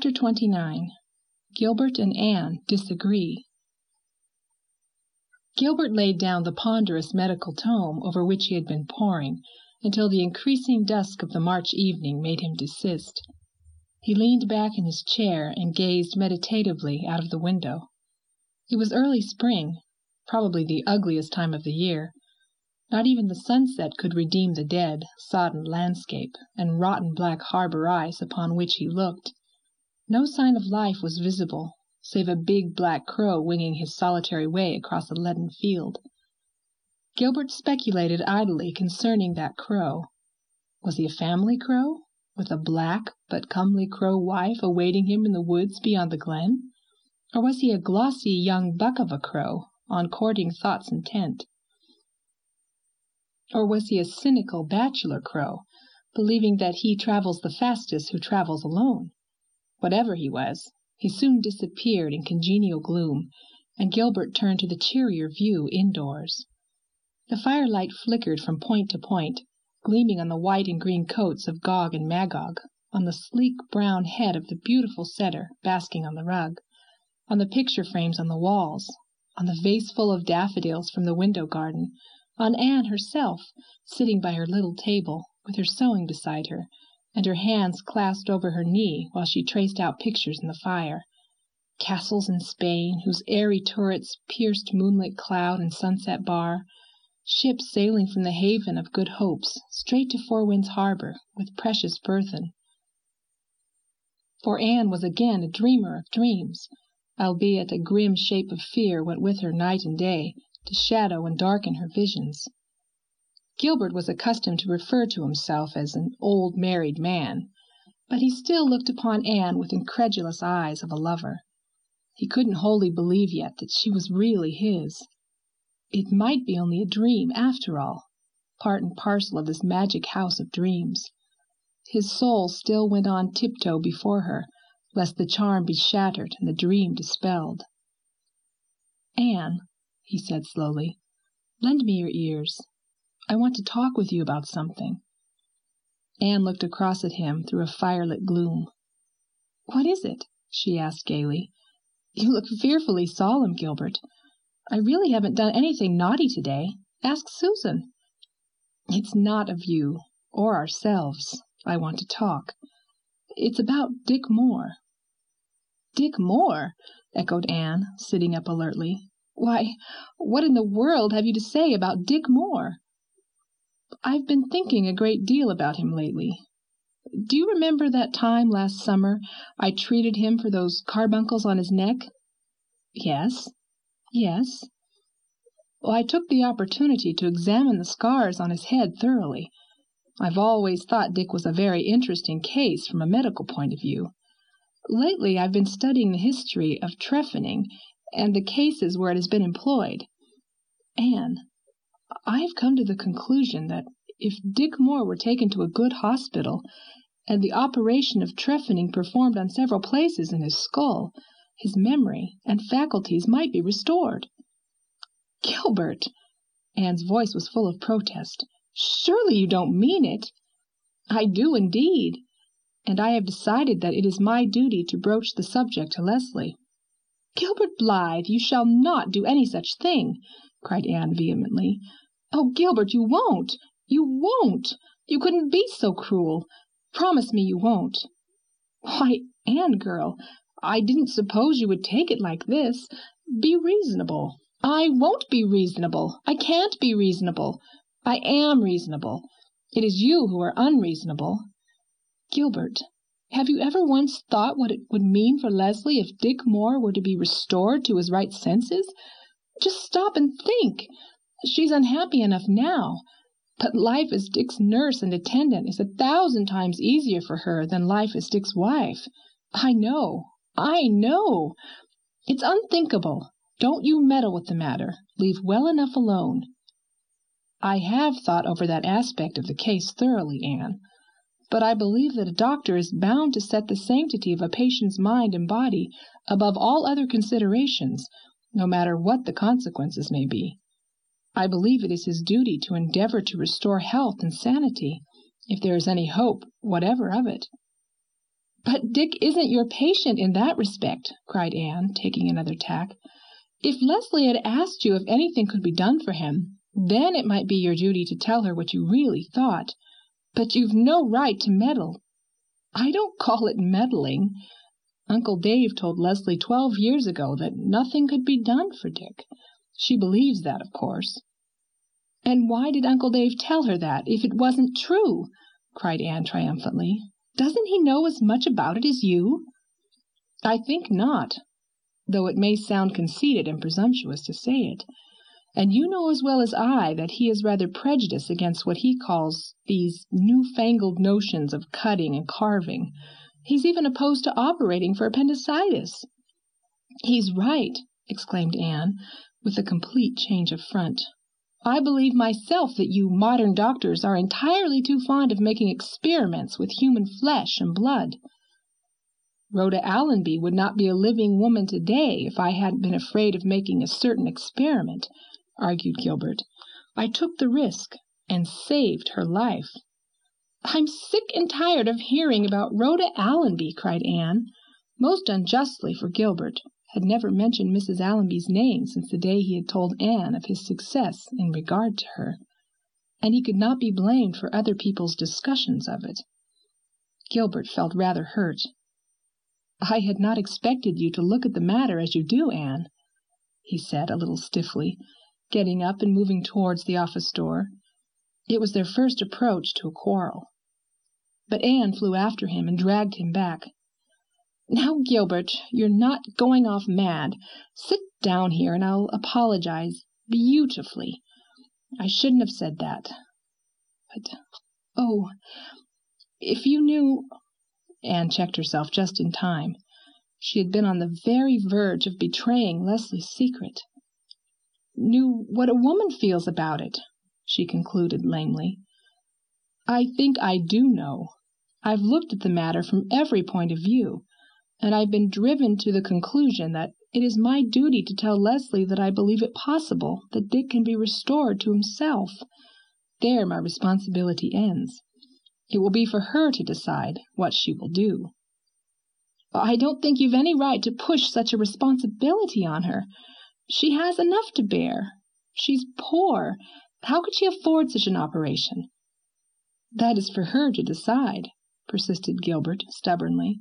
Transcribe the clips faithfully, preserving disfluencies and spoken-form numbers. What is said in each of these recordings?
Chapter twenty-nine. Gilbert and Anne Disagree. Gilbert laid down the ponderous medical tome over which he had been poring until the increasing dusk of the March evening made him desist. He leaned back in his chair and gazed meditatively out of the window. It was early spring, probably the ugliest time of the year. Not even the sunset could redeem the dead, sodden landscape and rotten black harbor ice upon which he looked. No sign of life was visible, save a big black crow winging his solitary way across a leaden field. Gilbert speculated idly concerning that crow. Was he a family crow, with a black but comely crow wife awaiting him in the woods beyond the glen? Or was he a glossy young buck of a crow, on courting thought's intent? Or was he a cynical bachelor crow, believing that he travels the fastest who travels alone? Whatever he was, he soon disappeared in congenial gloom, and Gilbert turned to the cheerier view indoors. The firelight flickered from point to point, gleaming on the white and green coats of Gog and Magog, on the sleek brown head of the beautiful setter basking on the rug, on the picture frames on the walls, on the vase full of daffodils from the window garden, on Anne herself, sitting by her little table, with her sewing beside her, and her hands clasped over her knee while she traced out pictures in the fire. Castles in Spain, whose airy turrets pierced moonlit cloud and sunset bar, ships sailing from the haven of Good Hopes straight to Four Winds Harbor with precious burthen. For Anne was again a dreamer of dreams, albeit a grim shape of fear went with her night and day to shadow and darken her visions. Gilbert was accustomed to refer to himself as an old married man, but he still looked upon Anne with incredulous eyes of a lover. He couldn't wholly believe yet that she was really his. It might be only a dream, after all, part and parcel of this magic house of dreams. His soul still went on tiptoe before her, lest the charm be shattered and the dream dispelled. "Anne," he said slowly, "lend me your ears. I want to talk with you about something." Anne looked across at him through a firelit gloom. "What is it?" she asked gaily. "You look fearfully solemn, Gilbert. I really haven't done anything naughty today. Ask Susan." "It's not of you, or ourselves, I want to talk. It's about Dick Moore." "Dick Moore?" echoed Anne, sitting up alertly. "Why, what in the world have you to say about Dick Moore?" "I've been thinking a great deal about him lately. Do you remember that time last summer I treated him for those carbuncles on his neck?" "Yes, yes." "Well, I took the opportunity to examine the scars on his head thoroughly. I've always thought Dick was a very interesting case from a medical point of view. Lately I've been studying the history of trephining and the cases where it has been employed. Anne, I've come to the conclusion that if Dick Moore were taken to a good hospital, and the operation of trephining performed on several places in his skull, his memory and faculties might be restored." "Gilbert!" Anne's voice was full of protest. "Surely you don't mean it?" "I do indeed, and I have decided that it is my duty to broach the subject to Leslie." "Gilbert Blythe, you shall not do any such thing!" cried Anne vehemently. "Oh, Gilbert, you won't! You won't! You couldn't be so cruel! Promise me you won't!" "Why, Anne, girl, I didn't suppose you would take it like this. Be reasonable." "I won't be reasonable. I can't be reasonable. I am reasonable. It is you who are unreasonable." "Gilbert, have you ever once thought what it would mean for Leslie if Dick Moore were to be restored to his right senses? Just stop and think. She's unhappy enough now, but life as Dick's nurse and attendant is a thousand times easier for her than life as Dick's wife. I know, I know. It's unthinkable. Don't you meddle with the matter. Leave well enough alone." "I have thought over that aspect of the case thoroughly, Anne, but I believe that a doctor is bound to set the sanctity of a patient's mind and body above all other considerations, no matter what the consequences may be. I believe it is his duty to endeavor to restore health and sanity, if there is any hope whatever of it." "But Dick isn't your patient in that respect," cried Anne, taking another tack. "If Leslie had asked you if anything could be done for him, then it might be your duty to tell her what you really thought. But you've no right to meddle." "I don't call it meddling. Uncle Dave told Leslie twelve years ago that nothing could be done for Dick. She believes that, of course." "And why did Uncle Dave tell her that, if it wasn't true?" cried Anne triumphantly. "Doesn't he know as much about it as you?" "I think not, though it may sound conceited and presumptuous to say it. And you know as well as I that he is rather prejudiced against what he calls these new-fangled notions of cutting and carving. He's even opposed to operating for appendicitis." "He's right," exclaimed Anne, with a complete change of front. "I believe myself that you modern doctors are entirely too fond of making experiments with human flesh and blood." "Rhoda Allonby would not be a living woman today if I hadn't been afraid of making a certain experiment," argued Gilbert. "I took the risk and saved her life." "I'm sick and tired of hearing about Rhoda Allonby," cried Anne, most unjustly, for Gilbert had never mentioned Missus Allonby's name since the day he had told Anne of his success in regard to her, and he could not be blamed for other people's discussions of it. Gilbert felt rather hurt. "I had not expected you to look at the matter as you do, Anne," he said a little stiffly, getting up and moving towards the office door. It was their first approach to a quarrel. But Anne flew after him and dragged him back. "Now, Gilbert, you're not going off mad. Sit down here and I'll apologize beautifully. I shouldn't have said that. But, oh, if you knew—" Anne checked herself just in time. She had been on the very verge of betraying Leslie's secret. "Knew what a woman feels about it," she concluded lamely. "I think I do know. I've looked at the matter from every point of view, and I've been driven to the conclusion that it is my duty to tell Leslie that I believe it possible that Dick can be restored to himself. There my responsibility ends. It will be for her to decide what she will do." "I don't think you've any right to push such a responsibility on her. She has enough to bear. She's poor. How could she afford such an operation?" "That is for her to decide," persisted Gilbert stubbornly.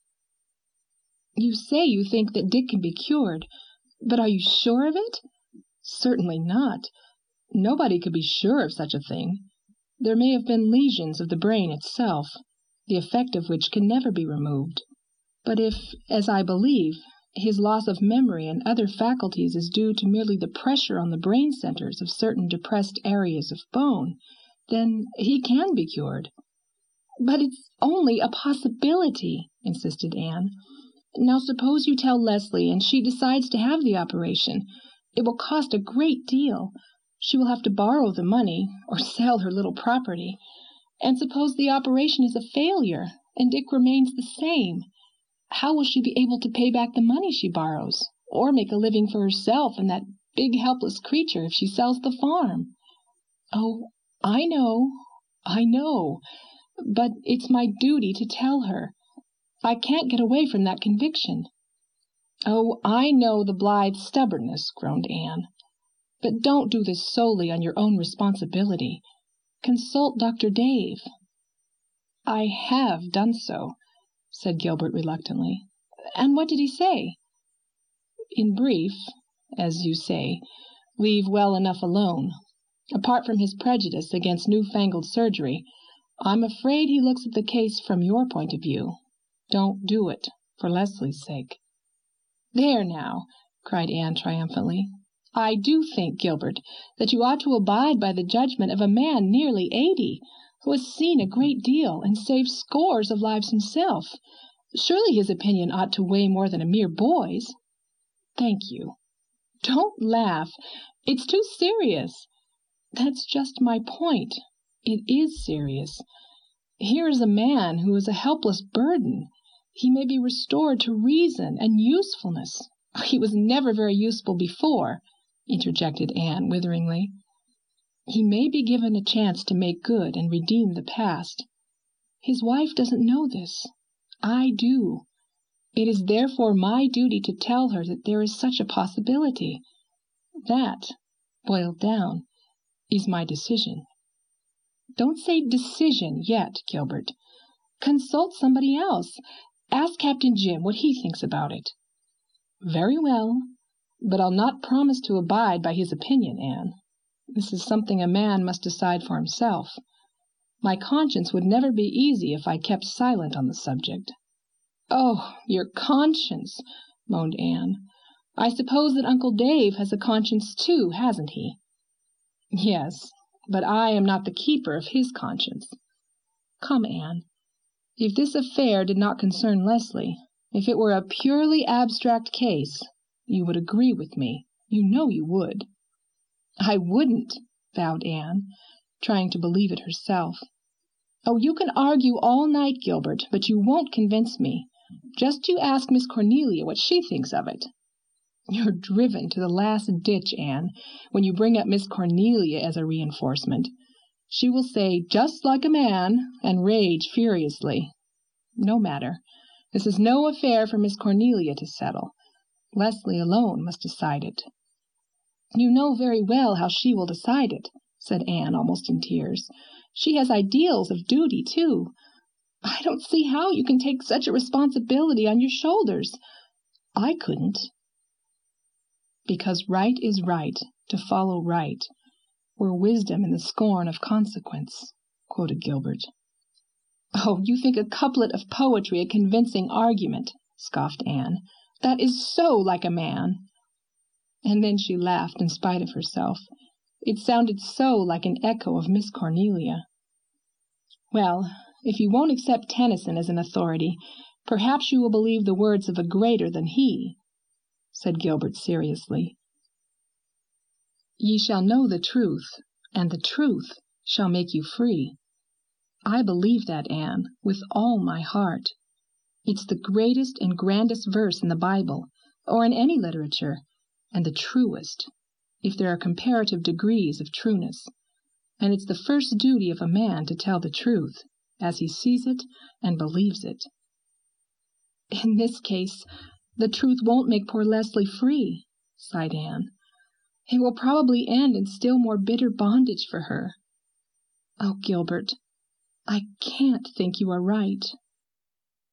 "You say you think that Dick can be cured, but are you sure of it?" "Certainly not. Nobody could be sure of such a thing. There may have been lesions of the brain itself, the effect of which can never be removed. But if, as I believe, his loss of memory and other faculties is due to merely the pressure on the brain centers of certain depressed areas of bone, then he can be cured." "But it's only a possibility," insisted Anne. "Now suppose you tell Leslie and she decides to have the operation. It will cost a great deal. She will have to borrow the money or sell her little property. And suppose the operation is a failure and Dick remains the same. How will she be able to pay back the money she borrows, or make a living for herself and that big helpless creature if she sells the farm?" "Oh, I know, I know, but it's my duty to tell her. I can't get away from that conviction." "Oh, I know the Blythe stubbornness," groaned Anne. "But don't do this solely on your own responsibility. Consult Doctor Dave." "I have done so," said Gilbert reluctantly. "And what did he say?" "In brief, as you say, leave well enough alone. Apart from his prejudice against new-fangled surgery, I'm afraid he looks at the case from your point of view. Don't do it, for Leslie's sake." "There now," cried Anne triumphantly. "I do think, Gilbert, that you ought to abide by the judgment of a man nearly eighty, who has seen a great deal and saved scores of lives himself. Surely his opinion ought to weigh more than a mere boy's." "Thank you." "Don't laugh. It's too serious." "That's just my point. It is serious. Here is a man who is a helpless burden. He may be restored to reason and usefulness." "He was never very useful before," interjected Anne witheringly. "He may be given a chance to make good and redeem the past. His wife doesn't know this. I do. It is therefore my duty to tell her that there is such a possibility. That, boiled down, is my decision. Don't say decision yet, Gilbert. Consult somebody else. Ask Captain Jim what he thinks about it. Very well, but I'll not promise to abide by his opinion, Anne. This is something a man must decide for himself. My conscience would never be easy if I kept silent on the subject. Oh, your conscience, moaned Anne. I suppose that Uncle Dave has a conscience too, hasn't he? Yes, but I am not the keeper of his conscience. Come, Anne, if this affair did not concern Leslie, if it were a purely abstract case, you would agree with me. You know you would. I wouldn't, vowed Anne, trying to believe it herself. Oh, you can argue all night, Gilbert, but you won't convince me. Just you ask Miss Cornelia what she thinks of it. You're driven to the last ditch, Anne, when you bring up Miss Cornelia as a reinforcement. She will say, just like a man, and rage furiously. No matter. This is no affair for Miss Cornelia to settle. Leslie alone must decide it. You know very well how she will decide it, said Anne, almost in tears. She has ideals of duty, too. I don't see how you can take such a responsibility on your shoulders. I couldn't. Because right is right, to follow right, were wisdom in the scorn of consequence, quoted Gilbert. Oh, you think a couplet of poetry a convincing argument, scoffed Anne. That is so like a man. And then she laughed in spite of herself. It sounded so like an echo of Miss Cornelia. Well, if you won't accept Tennyson as an authority, perhaps you will believe the words of a greater than he, said Gilbert seriously. Ye shall know the truth, and the truth shall make you free. I believe that, Anne, with all my heart. It's the greatest and grandest verse in the Bible, or in any literature, and the truest, if there are comparative degrees of trueness. And it's the first duty of a man to tell the truth, as he sees it and believes it. In this case, the truth won't make poor Leslie free, sighed Anne. It will probably end in still more bitter bondage for her. Oh, Gilbert, I can't think you are right.